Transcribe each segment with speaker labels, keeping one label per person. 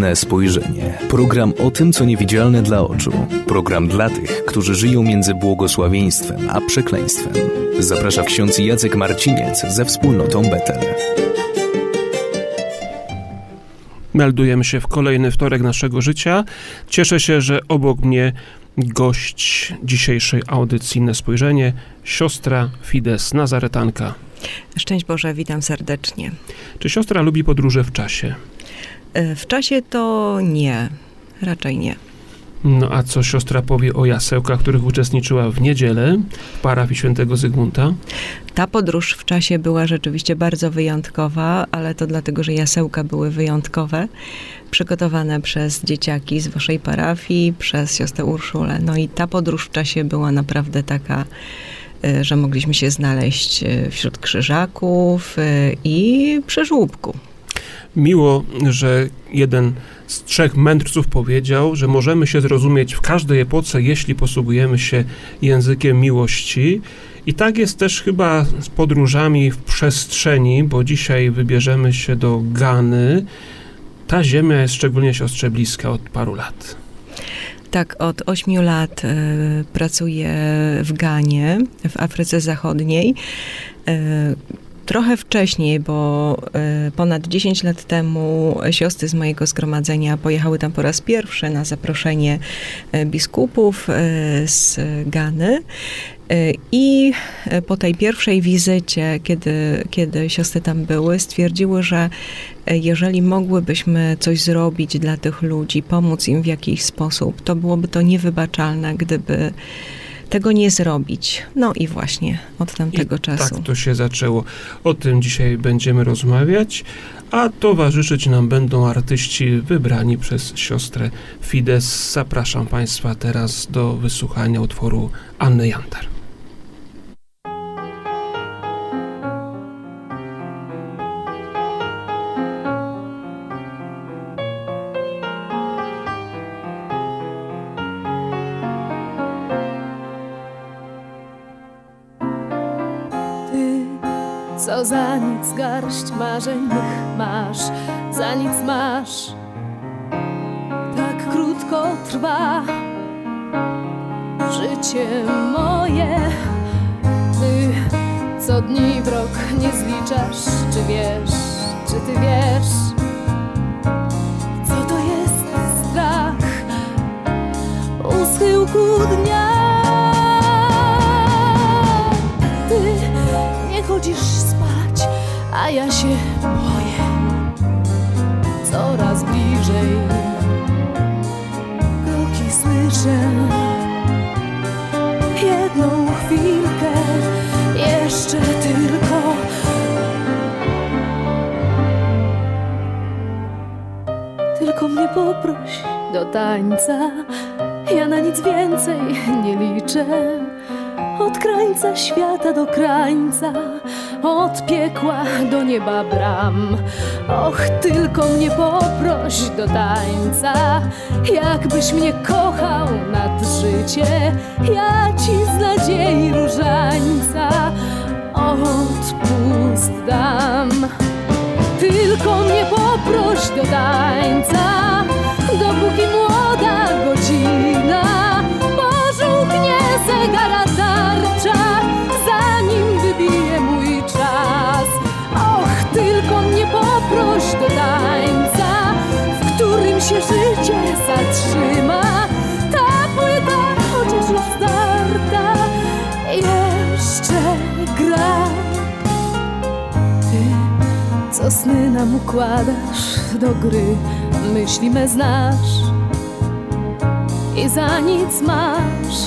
Speaker 1: Inne spojrzenie. Program o tym, co niewidzialne dla oczu. Program dla tych, którzy żyją między błogosławieństwem a przekleństwem. Zaprasza ksiądz Jacek Marciniec ze wspólnotą Betel.
Speaker 2: Meldujemy się w kolejny wtorek naszego życia. Cieszę się, że obok mnie gość dzisiejszej audycji Inne spojrzenie, siostra Fides, Nazaretanka.
Speaker 3: Szczęść Boże, witam serdecznie.
Speaker 2: Czy siostra lubi podróże w czasie?
Speaker 3: W czasie to nie, raczej nie.
Speaker 2: No a co siostra powie o jasełkach, w których uczestniczyła w niedzielę w parafii świętego Zygmunta?
Speaker 3: Ta podróż w czasie była rzeczywiście bardzo wyjątkowa, ale to dlatego, że jasełka były wyjątkowe, przygotowane przez dzieciaki z waszej parafii, przez siostrę Urszulę. No i ta podróż w czasie była naprawdę taka, że mogliśmy się znaleźć wśród krzyżaków i przy żłóbku. Miło,
Speaker 2: że jeden z 3 mędrców powiedział, że możemy się zrozumieć w każdej epoce, jeśli posługujemy się językiem miłości. I tak jest też chyba z podróżami w przestrzeni, bo dzisiaj wybierzemy się do Gany. Ta ziemia jest szczególnie siostrze bliska od paru lat.
Speaker 3: Tak, od 8 lat pracuję w Ganie, w Afryce Zachodniej. Trochę wcześniej, bo ponad 10 lat temu siostry z mojego zgromadzenia pojechały tam po raz pierwszy na zaproszenie biskupów z Gany. I po tej pierwszej wizycie, kiedy siostry tam były, stwierdziły, że jeżeli mogłybyśmy coś zrobić dla tych ludzi, pomóc im w jakiś sposób, to byłoby to niewybaczalne, gdyby tego nie zrobić. No i właśnie od tamtego czasu.
Speaker 2: Tak to się zaczęło. O tym dzisiaj będziemy rozmawiać, a towarzyszyć nam będą artyści wybrani przez siostrę Fides. Zapraszam Państwa teraz do wysłuchania utworu Anny Jantar.
Speaker 4: Co za nic garść marzeń mych masz, za nic masz. Tak krótko trwa życie moje. Ty co dni w rok nie zliczasz. Czy wiesz, czy ty wiesz, co to jest strach u schyłku dnia? Ty nie chodzisz spać, a ja się boję. Coraz bliżej kroki słyszę. Jedną chwilkę jeszcze tylko. Tylko mnie poproś do tańca, ja na nic więcej nie liczę. Od krańca świata do krańca, od piekła do nieba bram. Och, tylko mnie poproś do tańca, jakbyś mnie kochał nad życie, ja ci z nadziei różańca odpust dam. Tylko mnie poproś do tańca, dopóki młoda godzina pożółknie zegara tarcza, zanim wybije mój czas. Och, tylko mnie poproś do tańca, w którym się życie zatrzyma. Ta płyta, chociaż już zdarta, jeszcze gra. Ty, co sny nam układasz do gry, myśli me znasz i za nic masz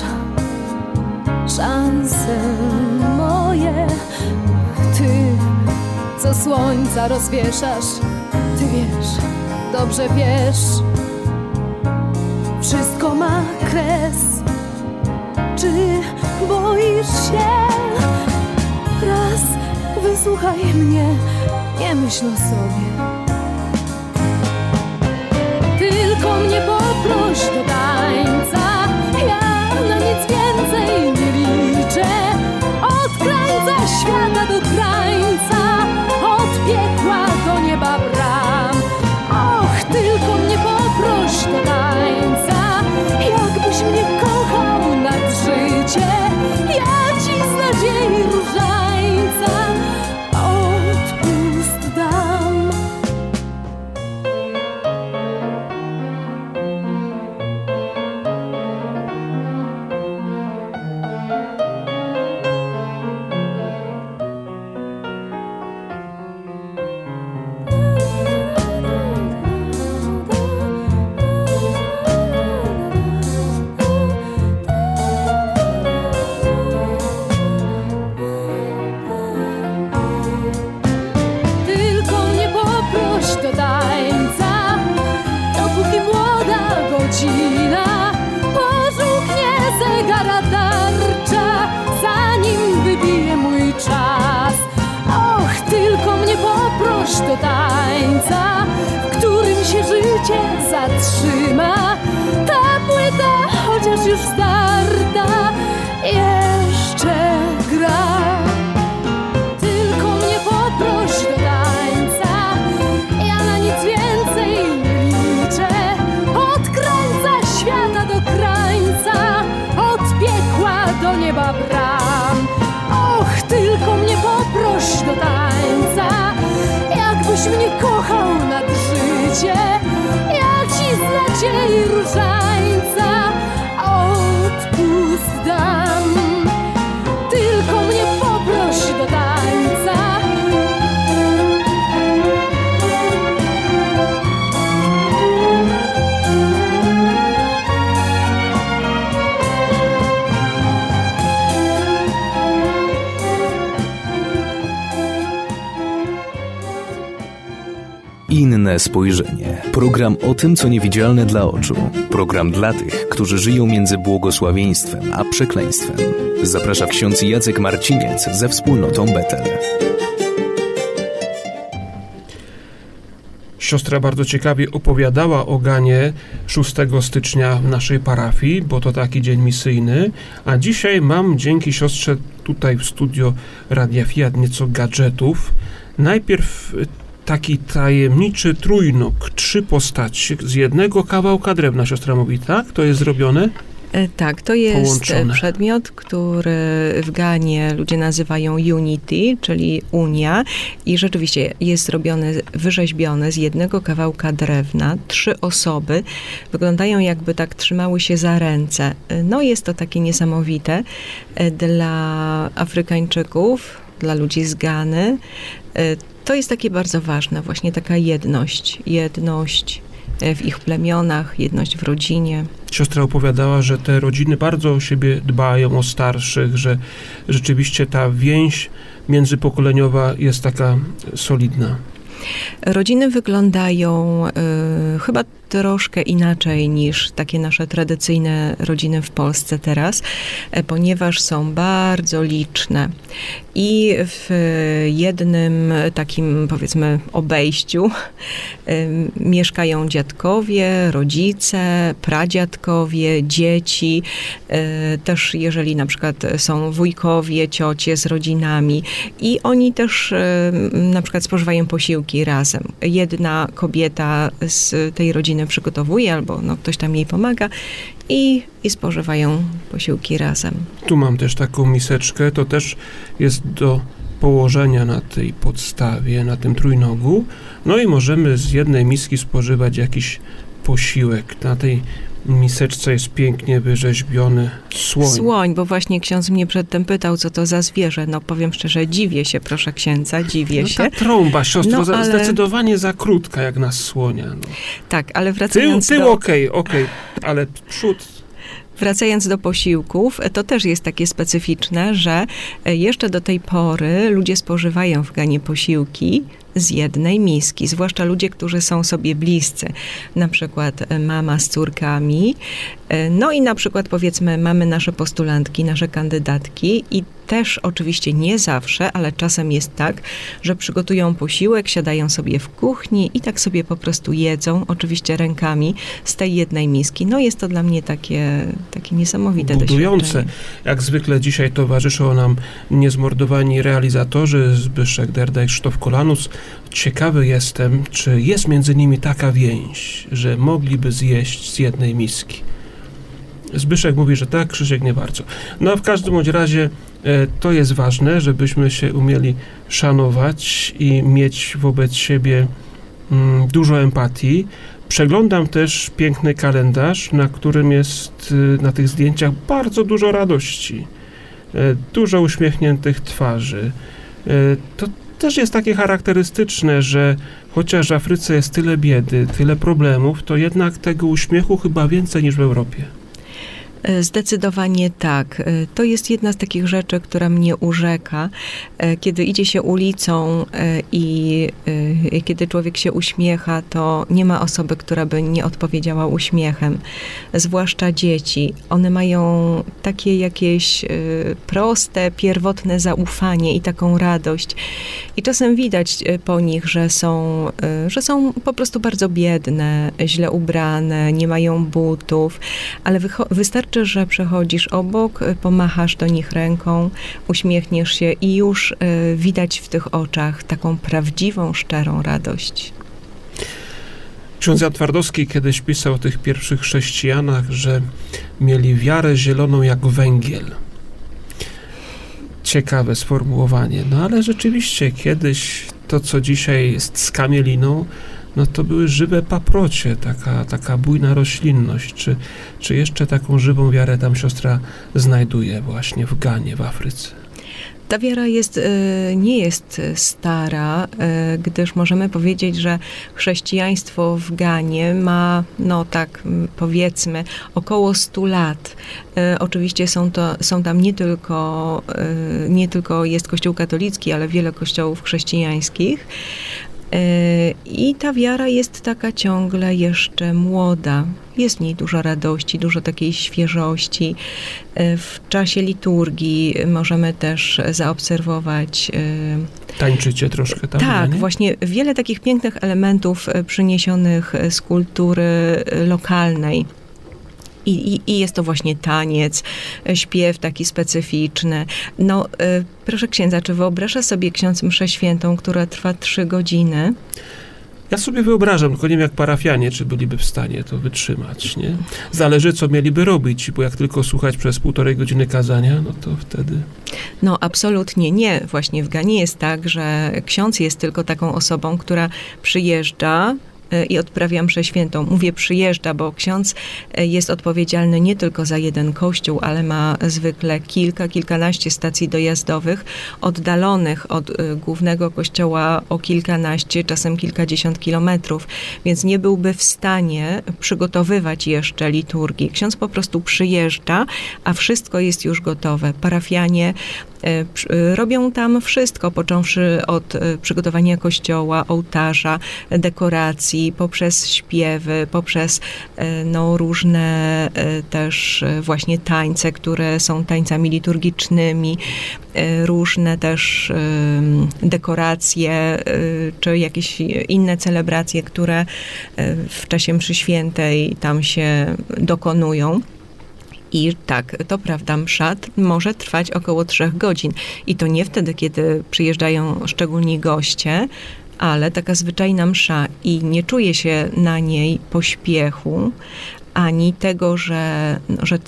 Speaker 4: szanse moje. Ty, co słońca rozwieszasz, ty wiesz, dobrze wiesz, wszystko ma kres. Czy boisz się? Raz wysłuchaj mnie, nie myśl o sobie. Tylko mnie poproś do tańca, ja na nic więcej nie liczę. Od krańca świata do krańca, od piekła do nieba bram. Och, tylko mnie poproś cię zatrzyma. Ta płyta, chociaż już starta, jeszcze gra. Tylko mnie poproś do tańca, ja na nic więcej nie liczę. Od krańca świata do krańca, od piekła do nieba bram. Och, tylko mnie poproś do tańca, jakbyś mnie kochał nad życie, jak ci z nadziei różańca odpust dam. Tylko mnie poproś do tańca.
Speaker 1: Inne spojrzenie. Program o tym, co niewidzialne dla oczu. Program dla tych, którzy żyją między błogosławieństwem a przekleństwem. Zaprasza ksiądz Jacek Marciniec ze wspólnotą Betel.
Speaker 2: Siostra bardzo ciekawie opowiadała o Ganie 6 stycznia w naszej parafii, bo to taki dzień misyjny, a dzisiaj mam dzięki siostrze tutaj w studio Radia Fiat nieco gadżetów. Najpierw taki tajemniczy trójnóg, 3 postaci z jednego kawałka drewna, siostra mówi, tak? To jest zrobione?
Speaker 3: Tak, to jest
Speaker 2: Połączone.
Speaker 3: przedmiot, który w Ganie ludzie nazywają Unity, czyli Unia, i rzeczywiście jest zrobione, wyrzeźbione z jednego kawałka drewna. 3 osoby wyglądają, jakby tak trzymały się za ręce. No jest to takie niesamowite dla Afrykańczyków, dla ludzi z Gany. To jest takie bardzo ważne, właśnie taka jedność w ich plemionach, jedność w rodzinie.
Speaker 2: Siostra opowiadała, że te rodziny bardzo o siebie dbają, o starszych, że rzeczywiście ta więź międzypokoleniowa jest taka solidna.
Speaker 3: Rodziny wyglądają chyba troszkę inaczej niż takie nasze tradycyjne rodziny w Polsce teraz, ponieważ są bardzo liczne. I w jednym takim, powiedzmy, obejściu mieszkają dziadkowie, rodzice, pradziadkowie, dzieci. Też jeżeli na przykład są wujkowie, ciocie z rodzinami i oni też na przykład spożywają posiłki razem. Jedna kobieta z tej rodziny przygotowuje albo ktoś tam jej pomaga i spożywają posiłki razem.
Speaker 2: Tu mam też taką miseczkę, to też jest do położenia na tej podstawie, na tym trójnogu. No i możemy z jednej miski spożywać jakiś posiłek. Na tej miseczce jest pięknie wyrzeźbiony słoń.
Speaker 3: Słoń, bo właśnie ksiądz mnie przedtem pytał, co to za zwierzę. No powiem szczerze, dziwię się, proszę księdza, dziwię się.
Speaker 2: Ta trąba, siostro,
Speaker 3: ale
Speaker 2: zdecydowanie za krótka, jak na słonia. No.
Speaker 3: Tak, ale wracając
Speaker 2: Tył okej, ale przód...
Speaker 3: Wracając do posiłków, to też jest takie specyficzne, że jeszcze do tej pory ludzie spożywają w Ganie posiłki z jednej miski, zwłaszcza ludzie, którzy są sobie bliscy, na przykład mama z córkami, no i na przykład powiedzmy mamy nasze postulantki, nasze kandydatki i też oczywiście nie zawsze, ale czasem jest tak, że przygotują posiłek, siadają sobie w kuchni i tak sobie po prostu jedzą, oczywiście rękami z tej jednej miski. No jest to dla mnie takie niesamowite
Speaker 2: budujące.
Speaker 3: doświadczenie.
Speaker 2: Jak zwykle dzisiaj towarzyszą nam niezmordowani realizatorzy Zbyszek Derda i Krzysztof Kolanus. Ciekawy jestem, czy jest między nimi taka więź, że mogliby zjeść z jednej miski. Zbyszek mówi, że tak, Krzysiek nie bardzo. No a w każdym bądź razie to jest ważne, żebyśmy się umieli szanować i mieć wobec siebie dużo empatii. Przeglądam też piękny kalendarz, na którym jest na tych zdjęciach bardzo dużo radości, dużo uśmiechniętych twarzy. To też jest takie charakterystyczne, że chociaż w Afryce jest tyle biedy, tyle problemów, to jednak tego uśmiechu chyba więcej niż w Europie.
Speaker 3: Zdecydowanie tak. To jest jedna z takich rzeczy, która mnie urzeka. Kiedy idzie się ulicą i kiedy człowiek się uśmiecha, to nie ma osoby, która by nie odpowiedziała uśmiechem. Zwłaszcza dzieci. One mają takie jakieś proste, pierwotne zaufanie i taką radość. I czasem widać po nich, że są po prostu bardzo biedne, źle ubrane, nie mają butów, ale wystarczy, że przechodzisz obok, pomachasz do nich ręką, uśmiechniesz się i już widać w tych oczach taką prawdziwą, szczerą radość.
Speaker 2: Ksiądz Jan Twardowski kiedyś pisał o tych pierwszych chrześcijanach, że mieli wiarę zieloną jak węgiel. Ciekawe sformułowanie. No ale rzeczywiście kiedyś to, co dzisiaj jest skamieliną, no to były żywe paprocie, taka bujna roślinność. Czy jeszcze taką żywą wiarę tam siostra znajduje właśnie w Ganie, w Afryce?
Speaker 3: Ta wiara nie jest stara, gdyż możemy powiedzieć, że chrześcijaństwo w Ganie ma, no tak powiedzmy, około 100 lat. Oczywiście są tam nie tylko jest Kościół katolicki, ale wiele kościołów chrześcijańskich. I ta wiara jest taka ciągle jeszcze młoda. Jest w niej dużo radości, dużo takiej świeżości. W czasie liturgii możemy też zaobserwować...
Speaker 2: Tańczycie troszkę tam?
Speaker 3: Tak,
Speaker 2: nie?
Speaker 3: właśnie wiele takich pięknych elementów przyniesionych z kultury lokalnej. I jest to właśnie taniec, śpiew taki specyficzny. No, proszę księdza, czy wyobraża sobie ksiądz mszę świętą, która trwa 3 godziny?
Speaker 2: Ja sobie wyobrażam, tylko nie wiem jak parafianie, czy byliby w stanie to wytrzymać, nie? Zależy, co mieliby robić, bo jak tylko słuchać przez 1,5 godziny kazania, no to wtedy...
Speaker 3: No, absolutnie nie. Właśnie w Ganie jest tak, że ksiądz jest tylko taką osobą, która przyjeżdża i odprawia mszę świętą. Mówię przyjeżdża, bo ksiądz jest odpowiedzialny nie tylko za jeden kościół, ale ma zwykle kilkanaście stacji dojazdowych, oddalonych od głównego kościoła o kilkanaście, czasem kilkadziesiąt kilometrów, więc nie byłby w stanie przygotowywać jeszcze liturgii. Ksiądz po prostu przyjeżdża, a wszystko jest już gotowe. Parafianie robią tam wszystko, począwszy od przygotowania kościoła, ołtarza, dekoracji, poprzez śpiewy, poprzez różne też właśnie tańce, które są tańcami liturgicznymi, różne też dekoracje, czy jakieś inne celebracje, które w czasie mszy świętej tam się dokonują. I tak, to prawda, msza może trwać około 3 godzin. I to nie wtedy, kiedy przyjeżdżają szczególni goście, ale taka zwyczajna msza i nie czuje się na niej pośpiechu, ani tego, że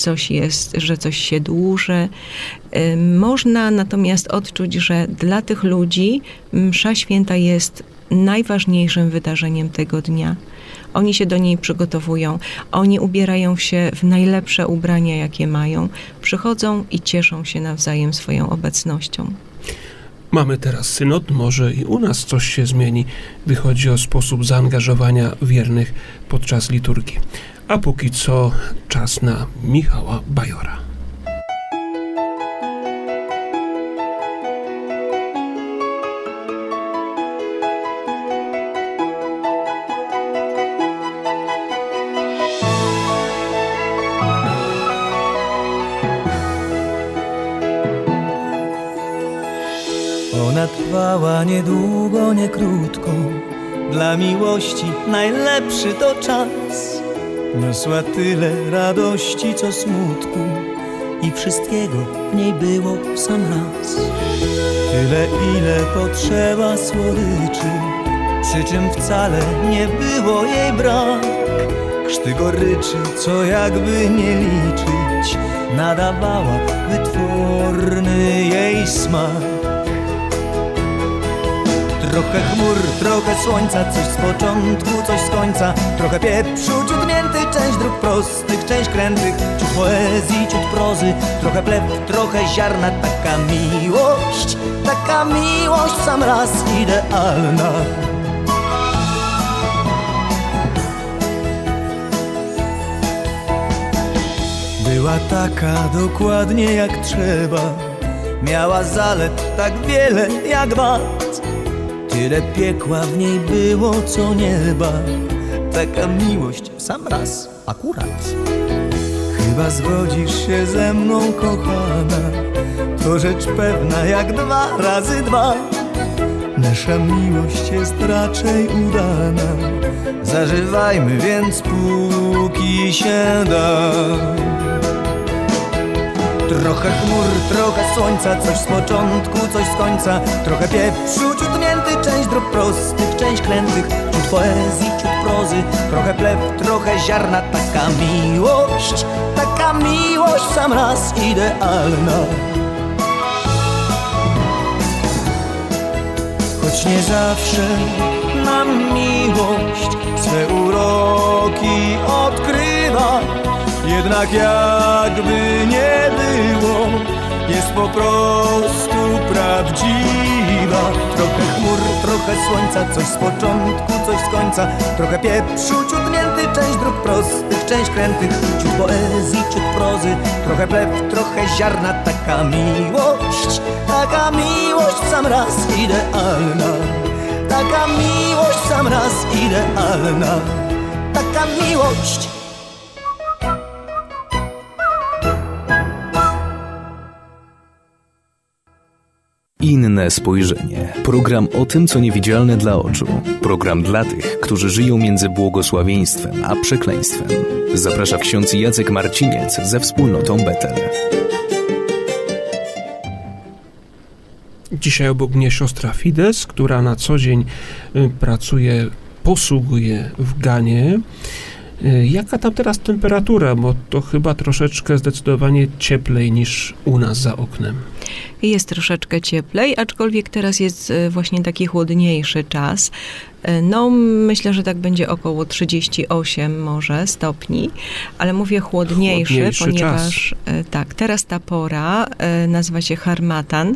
Speaker 3: coś się dłuży. Można natomiast odczuć, że dla tych ludzi msza święta jest najważniejszym wydarzeniem tego dnia. Oni się do niej przygotowują, oni ubierają się w najlepsze ubrania, jakie mają, przychodzą i cieszą się nawzajem swoją obecnością.
Speaker 2: Mamy teraz synod, może i u nas coś się zmieni, gdy chodzi o sposób zaangażowania wiernych podczas liturgii. A póki co czas na Michała Bajora.
Speaker 5: Ona trwała niedługo, nie krótko. Dla miłości najlepszy to czas. Niosła tyle radości, co smutku, i wszystkiego w niej było w sam raz. Tyle, ile potrzeba słodyczy, przy czym wcale nie było jej brak. Krzty goryczy, co jakby nie liczyć, nadawała wytworny jej smak. Trochę chmur, trochę słońca, coś z początku, coś z końca. Trochę pieprzu, ciut mięty, część dróg prostych, część krętych, ciut poezji, ciut prozy. Trochę plew, trochę ziarna, taka miłość w sam raz idealna. Była taka dokładnie jak trzeba, miała zalet tak wiele jak wad. Tyle piekła w niej było co nieba, taka miłość w sam raz akurat. Chyba zgodzisz się ze mną, kochana, to rzecz pewna jak 2 razy 2. Nasza miłość jest raczej udana, zażywajmy więc póki się da. Trochę chmur, trochę słońca, coś z początku, coś z końca. Trochę pieprzu, ciut mięty, część dróg prostych, część krętych. Ciut poezji, ciut prozy, trochę plew, trochę ziarna. Taka miłość w sam raz idealna. Choć nie zawsze nam miłość swe uroki odkrywa, jednak jakby nie było, jest po prostu prawdziwa. Trochę chmur, trochę słońca, coś z początku, coś z końca. Trochę pieprzu, ciut mięty, część dróg prostych, część krętych. Ciut poezji, ciut prozy, trochę plew, trochę ziarna. Taka miłość w sam raz idealna. Taka miłość w sam raz idealna. Taka miłość.
Speaker 1: Inne spojrzenie. Program o tym, co niewidzialne dla oczu. Program dla tych, którzy żyją między błogosławieństwem a przekleństwem. Zaprasza ksiądz Jacek Marciniec ze wspólnotą Betel.
Speaker 2: Dzisiaj obok mnie siostra Fides, która na co dzień posługuje w Ganie. Jaka tam teraz temperatura? Bo to chyba troszeczkę zdecydowanie cieplej niż u nas za oknem.
Speaker 3: Jest troszeczkę cieplej, aczkolwiek teraz jest właśnie taki chłodniejszy czas. No, myślę, że tak będzie około 38 może stopni, ale mówię chłodniejszy, ponieważ tak, teraz ta pora nazywa się harmatan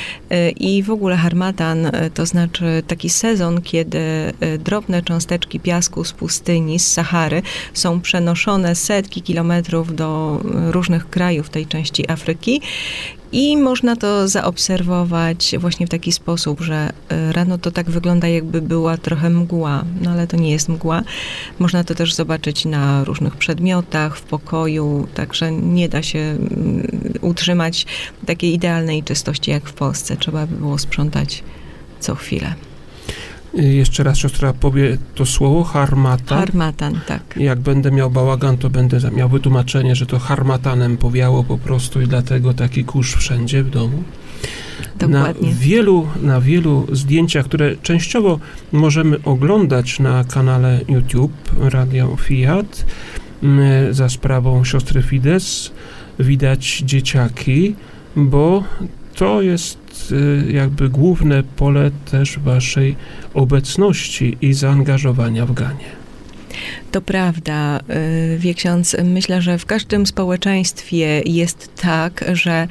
Speaker 3: i w ogóle harmatan to znaczy taki sezon, kiedy drobne cząsteczki piasku z pustyni, z Sahary są przenoszone setki kilometrów do różnych krajów tej części Afryki. I można to zaobserwować właśnie w taki sposób, że rano to tak wygląda, jakby była trochę mgła, no ale to nie jest mgła. Można to też zobaczyć na różnych przedmiotach, w pokoju, także nie da się utrzymać takiej idealnej czystości jak w Polsce. Trzeba by było sprzątać co chwilę.
Speaker 2: Jeszcze raz siostra powie to słowo, harmatan.
Speaker 3: Harmatan, tak.
Speaker 2: Jak będę miał bałagan, to będę miał wytłumaczenie, że to harmatanem powiało po prostu i dlatego taki kurz wszędzie w domu.
Speaker 3: Dokładnie.
Speaker 2: Na wielu zdjęciach, które częściowo możemy oglądać na kanale YouTube Radio Fiat za sprawą siostry Fides, widać dzieciaki, bo to jest jakby główne pole też waszej obecności i zaangażowania w Ganie.
Speaker 3: To prawda, wie ksiądz, myślę, że w każdym społeczeństwie jest tak, że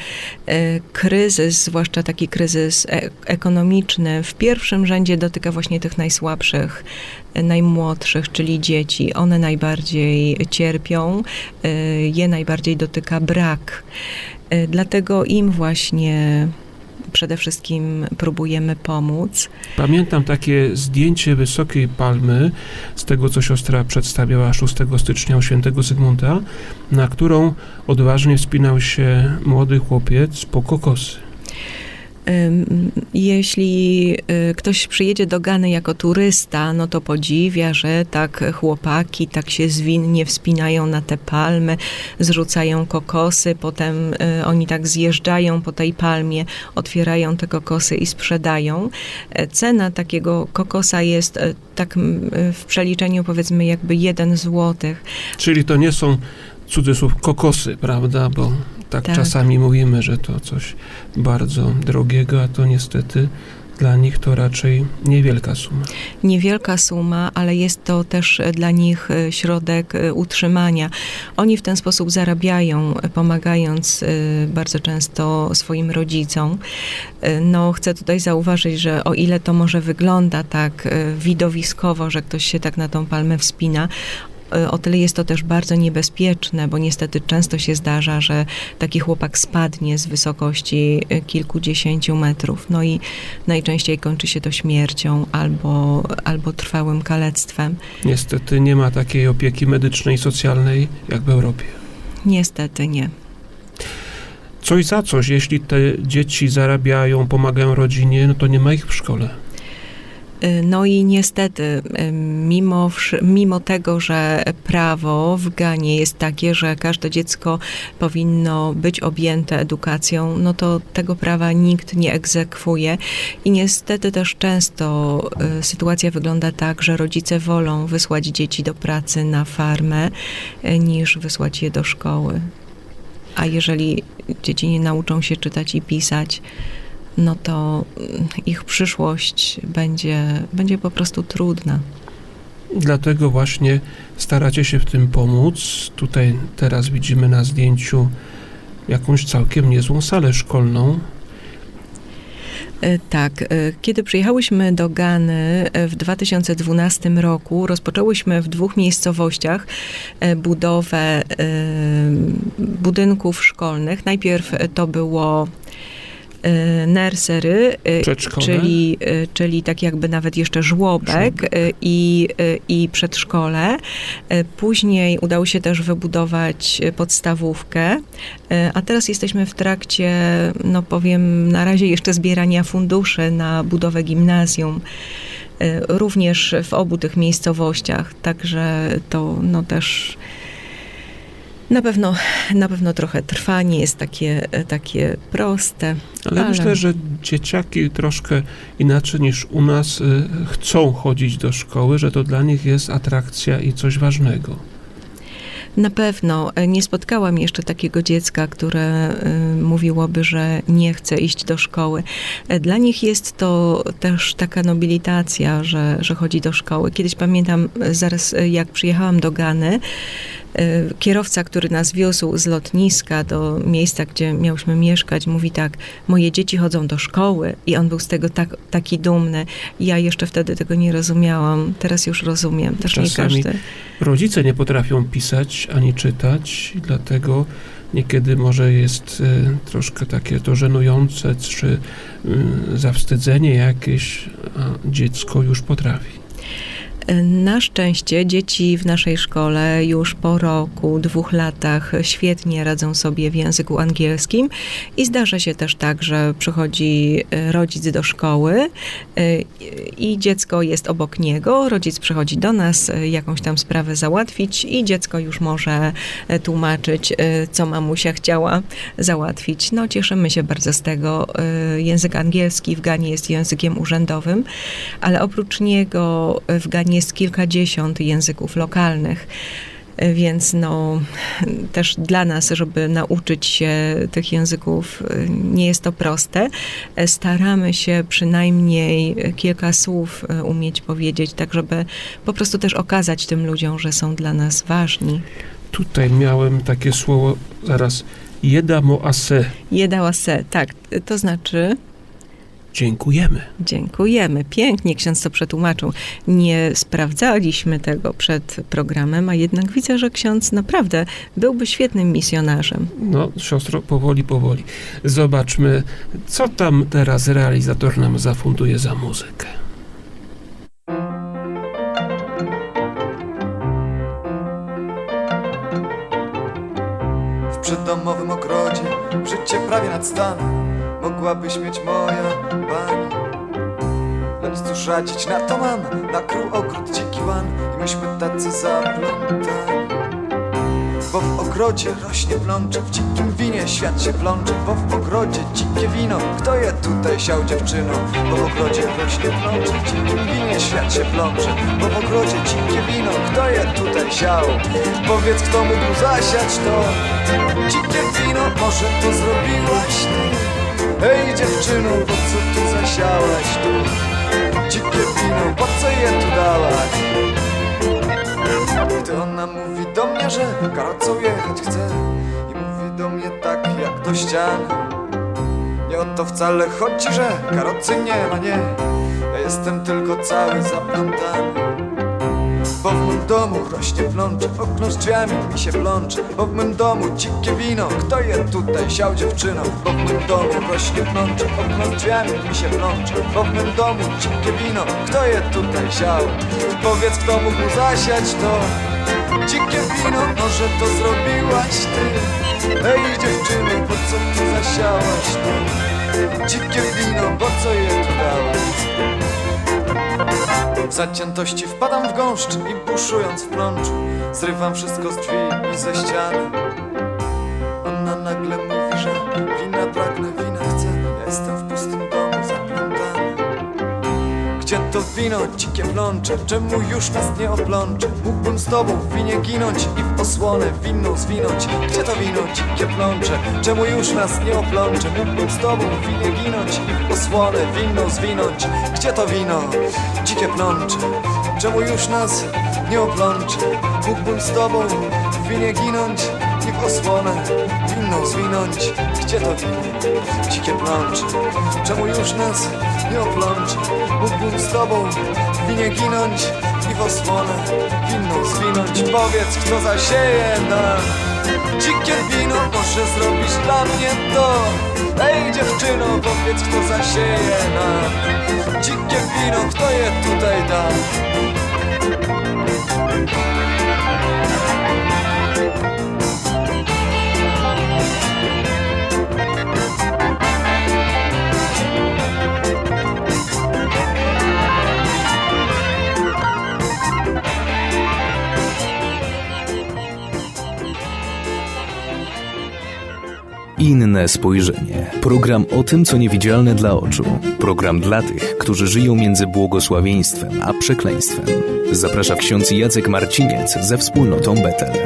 Speaker 3: kryzys, zwłaszcza taki kryzys ekonomiczny, w pierwszym rzędzie dotyka właśnie tych najsłabszych, najmłodszych, czyli dzieci. One najbardziej cierpią, je najbardziej dotyka brak. Dlatego im właśnie przede wszystkim próbujemy pomóc.
Speaker 2: Pamiętam takie zdjęcie wysokiej palmy, z tego co siostra przedstawiała 6 stycznia u świętego Zygmunta, na którą odważnie wspinał się młody chłopiec po kokosy.
Speaker 3: Jeśli ktoś przyjedzie do Gany jako turysta, no to podziwia, że tak chłopaki tak się zwinnie wspinają na te palmy, zrzucają kokosy, potem oni tak zjeżdżają po tej palmie, otwierają te kokosy i sprzedają. Cena takiego kokosa jest tak w przeliczeniu powiedzmy jakby 1 złotych.
Speaker 2: Czyli to nie są cudzysłów kokosy, prawda? Bo tak czasami mówimy, że to coś bardzo drogiego, a to niestety dla nich to raczej niewielka suma.
Speaker 3: Niewielka suma, ale jest to też dla nich środek utrzymania. Oni w ten sposób zarabiają, pomagając bardzo często swoim rodzicom. No, chcę tutaj zauważyć, że o ile to może wygląda tak widowiskowo, że ktoś się tak na tą palmę wspina, o tyle jest to też bardzo niebezpieczne, bo niestety często się zdarza, że taki chłopak spadnie z wysokości kilkudziesięciu metrów. No i najczęściej kończy się to śmiercią albo trwałym kalectwem.
Speaker 2: Niestety nie ma takiej opieki medycznej i socjalnej jak w Europie.
Speaker 3: Niestety nie.
Speaker 2: Coś za coś, jeśli te dzieci zarabiają, pomagają rodzinie, no to nie ma ich w szkole.
Speaker 3: No i niestety, mimo tego, że prawo w Ganie jest takie, że każde dziecko powinno być objęte edukacją, no to tego prawa nikt nie egzekwuje i niestety też często sytuacja wygląda tak, że rodzice wolą wysłać dzieci do pracy na farmę, niż wysłać je do szkoły. A jeżeli dzieci nie nauczą się czytać i pisać, no to ich przyszłość będzie po prostu trudna.
Speaker 2: Dlatego właśnie staracie się w tym pomóc. Tutaj teraz widzimy na zdjęciu jakąś całkiem niezłą salę szkolną.
Speaker 3: Tak, kiedy przyjechałyśmy do Gany w 2012 roku, rozpoczęłyśmy w 2 miejscowościach budowę budynków szkolnych. Najpierw to było nursery, czyli tak jakby nawet jeszcze żłobek i przedszkole. Później udało się też wybudować podstawówkę, a teraz jesteśmy w trakcie, no powiem, na razie jeszcze zbierania funduszy na budowę gimnazjum. Również w obu tych miejscowościach, także to no też na pewno trochę trwa, nie jest takie proste.
Speaker 2: Ale myślę, że dzieciaki troszkę inaczej niż u nas chcą chodzić do szkoły, że to dla nich jest atrakcja i coś ważnego.
Speaker 3: Na pewno nie spotkałam jeszcze takiego dziecka, które mówiłoby, że nie chce iść do szkoły. Dla nich jest to też taka nobilitacja, że chodzi do szkoły. Kiedyś pamiętam, zaraz jak przyjechałam do Gany, kierowca, który nas wiózł z lotniska do miejsca, gdzie miałyśmy mieszkać, mówi tak: moje dzieci chodzą do szkoły, i on był z tego taki dumny. Ja jeszcze wtedy tego nie rozumiałam, teraz już rozumiem. Też nie każdy.
Speaker 2: Rodzice nie potrafią pisać ani czytać, dlatego niekiedy może jest troszkę takie to żenujące, czy zawstydzenie jakieś, a dziecko już potrafi.
Speaker 3: Na szczęście dzieci w naszej szkole już po roku, 2 latach świetnie radzą sobie w języku angielskim i zdarza się też tak, że przychodzi rodzic do szkoły i dziecko jest obok niego, rodzic przychodzi do nas jakąś tam sprawę załatwić i dziecko już może tłumaczyć, co mamusia chciała załatwić. No, cieszymy się bardzo z tego. Język angielski w Ganie jest językiem urzędowym, ale oprócz niego w Ganie jest kilkadziesiąt języków lokalnych, więc no też dla nas, żeby nauczyć się tych języków, nie jest to proste. Staramy się przynajmniej kilka słów umieć powiedzieć, tak żeby po prostu też okazać tym ludziom, że są dla nas ważni.
Speaker 2: Tutaj miałem takie słowo, zaraz, jedamo ase.
Speaker 3: Jedał ase, tak, to znaczy...
Speaker 2: Dziękujemy.
Speaker 3: Dziękujemy. Pięknie ksiądz to przetłumaczył. Nie sprawdzaliśmy tego przed programem, a jednak widzę, że ksiądz naprawdę byłby świetnym misjonarzem.
Speaker 2: No, siostro, powoli. Zobaczmy, co tam teraz realizator nam zafunduje za muzykę.
Speaker 6: W przydomowym ogrodzie życie prawie nad stan mogłabyś mieć moja pani. Lecz cóż radzić, na to mam nakrył ogród dziki łan i myśmy tacy zaplątani. Bo w ogrodzie rośnie plącze, w dzikim winie świat się plącze. Bo w ogrodzie dzikie wino, kto je tutaj siał, dziewczyno? Bo w ogrodzie rośnie plącze, w dzikim winie świat się plącze. Bo w ogrodzie dzikie wino, kto je tutaj siał? Powiedz, kto mógł zasiać to dzikie wino, może to zrobiłaś ty? Hej dziewczyno, po co tu zasiałaś tu dzikie wino, po co je tu dałaś? Gdy ona mówi do mnie, że karocą jechać chce i mówi do mnie tak jak do ściany, nie o to wcale chodzi, że karocy nie ma, nie. Ja jestem tylko cały zaplątany. Bo w mym domu rośnie plącze, okno z drzwiami mi się plącze. Bo w mym domu dzikie wino, kto je tutaj siał dziewczyno? Bo w mym domu rośnie plącze, okno z drzwiami mi się plącze. Bo w mym domu dzikie wino, kto je tutaj siał? Powiedz, kto mógł zasiać to dzikie wino, może to zrobiłaś ty. Ej dziewczyno, po co tu zasiałaś to dzikie wino, po co je tu dałaś? W zaciętości wpadam w gąszcz i buszując w plączu zrywam wszystko z drzwi i ze ściany. Ona nagle mówi, że wina pragnę, wina chcę. Ja jestem w pustym domu zaplątany. Gdzie to wino, dzikie plącze? Czemu już nas nie oplącze? Mógłbym z tobą w winie ginąć i w osłonę winną zwinąć. Gdzie to wino, dzikie plącze? Czemu już nas nie oplącze? Mógłbym z tobą w winie ginąć i w osłonę winną zwinąć. Gdzie to wino, dzikie plącze? Czemu już nas nie oplącze? Mógłbym z tobą w winie ginąć i w osłonę winną zwinąć. Gdzie to wino, dzikie plącze? Czemu już nas nie oplącze? Mógłbym z tobą w winie ginąć i w osłonę winną zwinąć. Powiedz, kto zasieje nam dzikie wino, może zrobisz dla mnie to. Ej dziewczyno, powiedz, kto zasieje nam dzikie wino, kto je tutaj da?
Speaker 1: Inne spojrzenie. Program o tym, co niewidzialne dla oczu. Program dla tych, którzy żyją między błogosławieństwem a przekleństwem. Zaprasza ksiądz Jacek Marciniec ze wspólnotą Betel.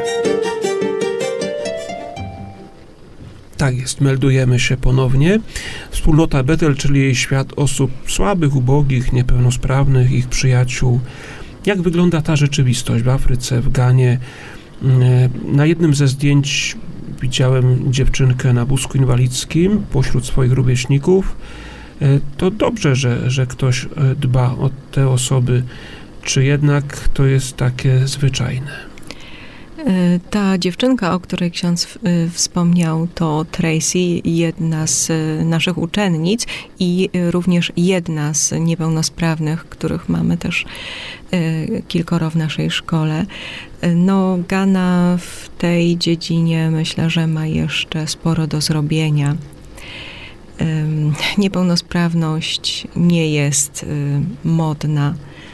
Speaker 2: Tak jest, meldujemy się ponownie. Wspólnota Betel, czyli jej świat osób słabych, ubogich, niepełnosprawnych, ich przyjaciół. Jak wygląda ta rzeczywistość w Afryce, w Ganie? Na jednym ze zdjęć widziałem dziewczynkę na wózku inwalidzkim pośród swoich rówieśników. To dobrze, że ktoś dba o te osoby, czy jednak to jest takie zwyczajne?
Speaker 3: Ta dziewczynka, o której ksiądz wspomniał, to Tracy, jedna z naszych uczennic i również jedna z niepełnosprawnych, których mamy też kilkoro w naszej szkole. No, Gana w tej dziedzinie myślę, że ma jeszcze sporo do zrobienia. Niepełnosprawność nie jest modna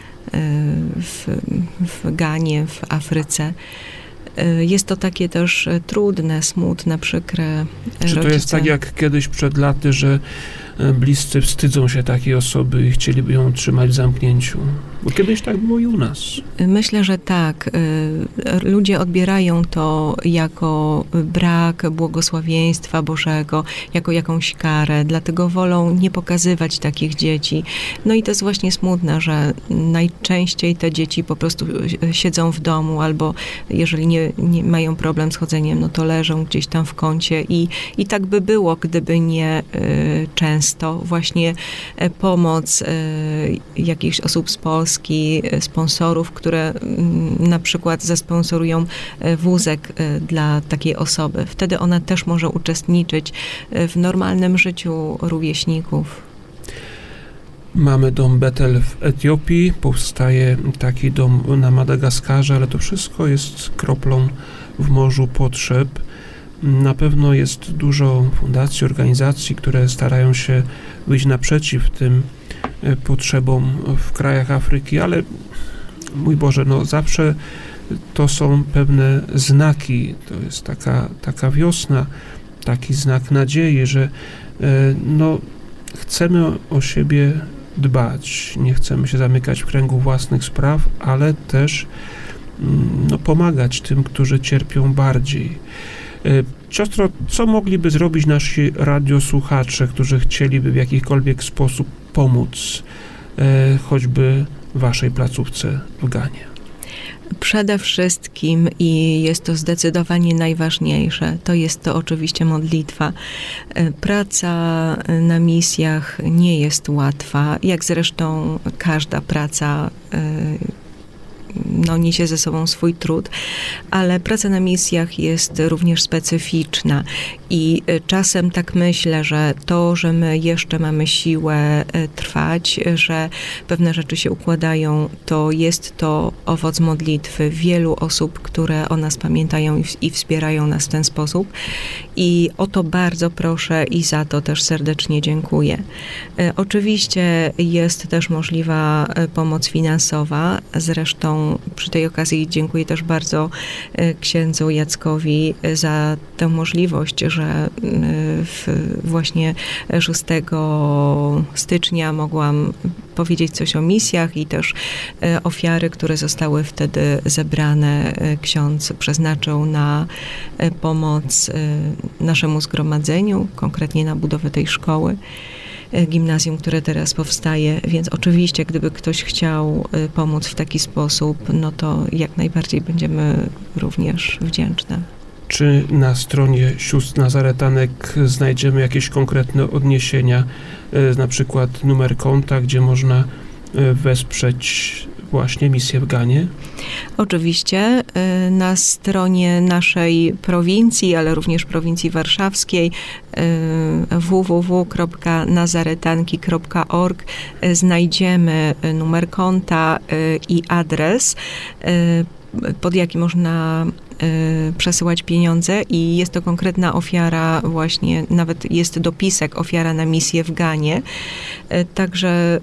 Speaker 3: w Ganie, w Afryce. Jest to takie też trudne, smutne, przykre.
Speaker 2: Czy to jest tak jak kiedyś przed laty, że bliscy wstydzą się takiej osoby i chcieliby ją trzymać w zamknięciu? Bo kiedyś tak było i u nas.
Speaker 3: Myślę, że tak. Ludzie odbierają to jako brak błogosławieństwa Bożego, jako jakąś karę, dlatego wolą nie pokazywać takich dzieci. No i to jest właśnie smutne, że najczęściej te dzieci po prostu siedzą w domu, albo jeżeli nie mają problem z chodzeniem, no to leżą gdzieś tam w kącie i tak by było, gdyby nie często właśnie pomoc jakichś osób z Polski, sponsorów, które na przykład zasponsorują wózek dla takiej osoby. Wtedy ona też może uczestniczyć w normalnym życiu rówieśników.
Speaker 2: Mamy dom Betel w Etiopii, powstaje taki dom na Madagaskarze, ale to wszystko jest kroplą w morzu potrzeb. Na pewno jest dużo fundacji, organizacji, które starają się wyjść naprzeciw tym potrzebom w krajach Afryki, ale mój Boże, no zawsze to są pewne znaki, to jest taka wiosna, taki znak nadziei, że no chcemy o siebie dbać, nie chcemy się zamykać w kręgu własnych spraw, ale też no, pomagać tym, którzy cierpią bardziej. Siostro, co mogliby zrobić nasi radiosłuchacze, którzy chcieliby w jakikolwiek sposób pomóc choćby waszej placówce w Ganie?
Speaker 3: Przede wszystkim, i jest to zdecydowanie najważniejsze, to jest to oczywiście modlitwa. Praca na misjach nie jest łatwa, jak zresztą każda praca niesie ze sobą swój trud, ale praca na misjach jest również specyficzna i czasem tak myślę, że to, że my jeszcze mamy siłę trwać, że pewne rzeczy się układają, to jest to owoc modlitwy wielu osób, które o nas pamiętają i wspierają nas w ten sposób. I o to bardzo proszę i za to też serdecznie dziękuję. Oczywiście jest też możliwa pomoc finansowa. Zresztą przy tej okazji dziękuję też bardzo księdzu Jackowi za tę możliwość, że właśnie 6 stycznia mogłam powiedzieć coś o misjach i też ofiary, które zostały wtedy zebrane, ksiądz przeznaczył na pomoc naszemu zgromadzeniu, konkretnie na budowę tej szkoły, gimnazjum, które teraz powstaje, więc oczywiście, gdyby ktoś chciał pomóc w taki sposób, no to jak najbardziej będziemy również wdzięczne.
Speaker 2: Czy na stronie sióstr Nazaretanek znajdziemy jakieś konkretne odniesienia, na przykład numer konta, gdzie można wesprzeć właśnie misję w Ganie?
Speaker 3: Oczywiście na stronie naszej prowincji, ale również prowincji warszawskiej www.nazaretanki.org znajdziemy numer konta i adres, pod jaki można przesyłać pieniądze i jest to konkretna ofiara właśnie, nawet jest dopisek ofiara na misję w Ganie. Także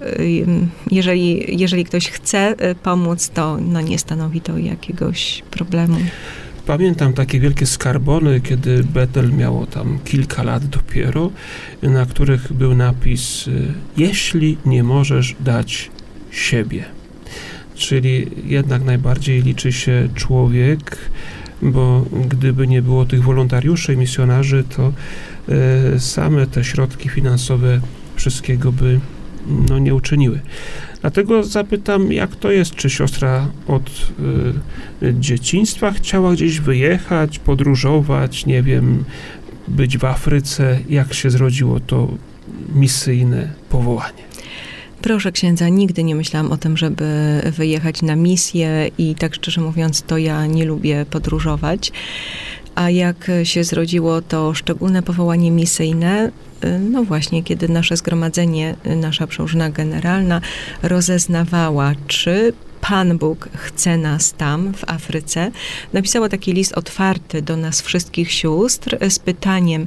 Speaker 3: jeżeli ktoś chce pomóc, to nie stanowi to jakiegoś problemu.
Speaker 2: Pamiętam takie wielkie skarbony, kiedy Betel miało tam kilka lat dopiero, na których był napis: jeśli nie możesz dać siebie. Czyli jednak najbardziej liczy się człowiek, bo gdyby nie było tych wolontariuszy i misjonarzy, to same te środki finansowe wszystkiego by nie uczyniły. Dlatego zapytam, jak to jest, czy siostra od dzieciństwa chciała gdzieś wyjechać, podróżować, nie wiem, być w Afryce, jak się zrodziło to misyjne powołanie?
Speaker 3: Proszę księdza, nigdy nie myślałam o tym, żeby wyjechać na misję i tak szczerze mówiąc, to ja nie lubię podróżować. A jak się zrodziło to szczególne powołanie misyjne, no właśnie, kiedy nasze zgromadzenie, nasza przełożona generalna rozeznawała, czy Pan Bóg chce nas tam, w Afryce, napisała taki list otwarty do nas wszystkich sióstr z pytaniem,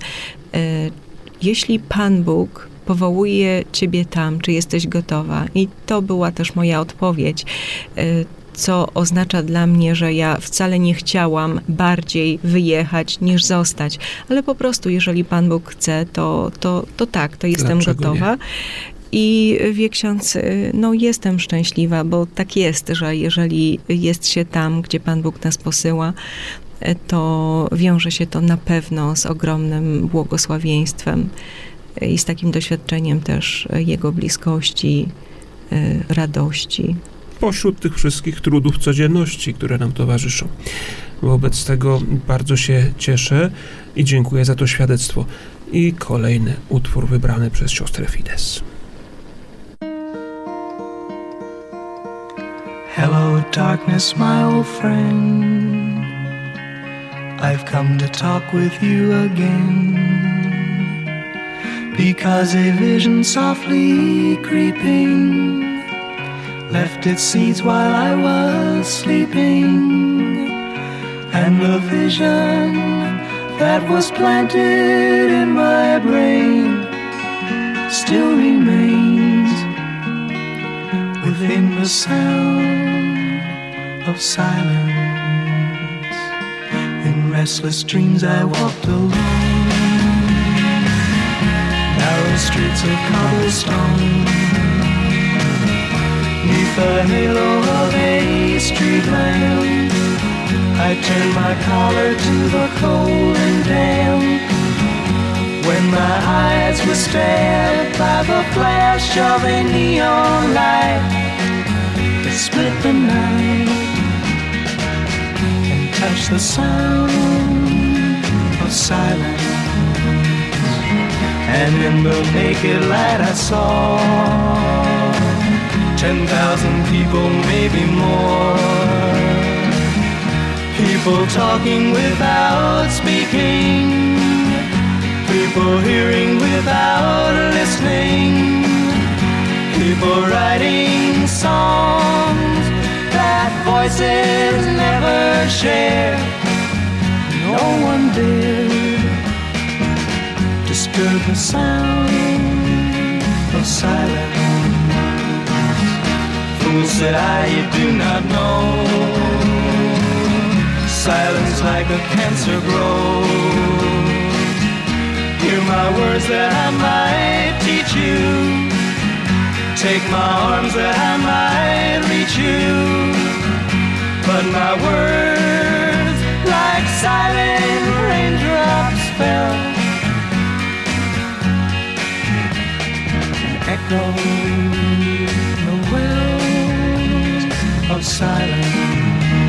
Speaker 3: jeśli Pan Bóg powołuje ciebie tam, czy jesteś gotowa? I to była też moja odpowiedź, co oznacza dla mnie, że ja wcale nie chciałam bardziej wyjechać niż zostać, ale po prostu, jeżeli Pan Bóg chce, to tak, to jestem gotowa. Nie? I wie ksiądz, jestem szczęśliwa, bo tak jest, że jeżeli jest się tam, gdzie Pan Bóg nas posyła, to wiąże się to na pewno z ogromnym błogosławieństwem i z takim doświadczeniem też Jego bliskości, radości.
Speaker 2: Pośród tych wszystkich trudów codzienności, które nam towarzyszą. Wobec tego bardzo się cieszę i dziękuję za to świadectwo. I kolejny utwór wybrany przez siostrę Fides.
Speaker 5: Hello darkness, my old friend, I've come to talk with you again, because a vision softly creeping left its seeds while I was sleeping, and the vision that was planted in my brain still remains within the sound of silence. In restless dreams I walked alone, narrow streets of cobblestone, neath the halo of a street lamp, I turned my collar to the cold and damp, when my eyes were stabbed by the flash of a neon light that split the night and touched the sound of silence. And in the naked light I saw 10,000 people, maybe more. People talking without speaking, people hearing without listening, people writing songs that voices never share. No one dared disturb the sound of silence. Fool, said I, you do not know. Silence like a cancer grows. Hear my words that I might teach you. Take my arms that I might reach you. But my words, like silent raindrops, fell and echoed the wells of silence.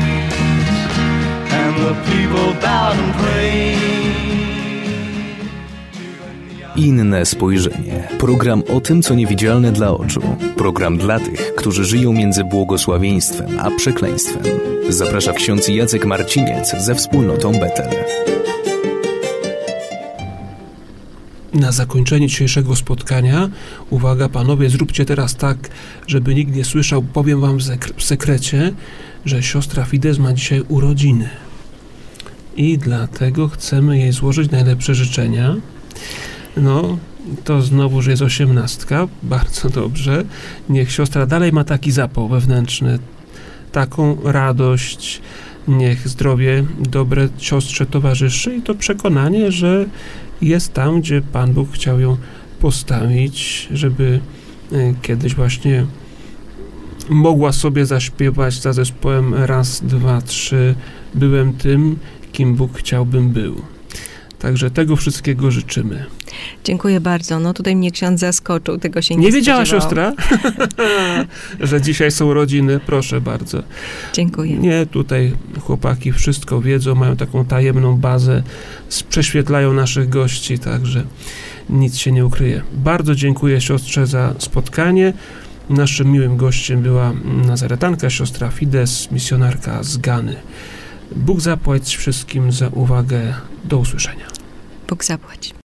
Speaker 5: And the people bowed and prayed.
Speaker 1: Inne spojrzenie. Program o tym, co niewidzialne dla oczu. Program dla tych, którzy żyją między błogosławieństwem a przekleństwem. Zaprasza ksiądz Jacek Marciniec ze wspólnotą Betel.
Speaker 2: Na zakończenie dzisiejszego spotkania, uwaga panowie, zróbcie teraz tak, żeby nikt nie słyszał, powiem wam w sekrecie, że siostra Fides ma dzisiaj urodziny. I dlatego chcemy jej złożyć najlepsze życzenia. No, to znowuż jest 18, bardzo dobrze. Niech siostra dalej ma taki zapał wewnętrzny, taką radość, niech zdrowie dobre siostrze towarzyszy i to przekonanie, że jest tam, gdzie Pan Bóg chciał ją postawić, żeby kiedyś właśnie mogła sobie zaśpiewać za zespołem raz, dwa, trzy, byłem tym, kim Bóg chciałbym był. Także tego wszystkiego życzymy.
Speaker 3: Dziękuję bardzo. No tutaj mnie ksiądz zaskoczył, tego się nie
Speaker 2: wiedziała
Speaker 3: spodziewałam.
Speaker 2: siostra, że dzisiaj są rodziny? Proszę bardzo.
Speaker 3: Dziękuję.
Speaker 2: Nie, tutaj chłopaki wszystko wiedzą, mają taką tajemną bazę, prześwietlają naszych gości, także nic się nie ukryje. Bardzo dziękuję siostrze za spotkanie. Naszym miłym gościem była nazaretanka, siostra Fides, misjonarka z Gany. Bóg zapłać wszystkim za uwagę. Do usłyszenia.
Speaker 3: Bóg zapłać.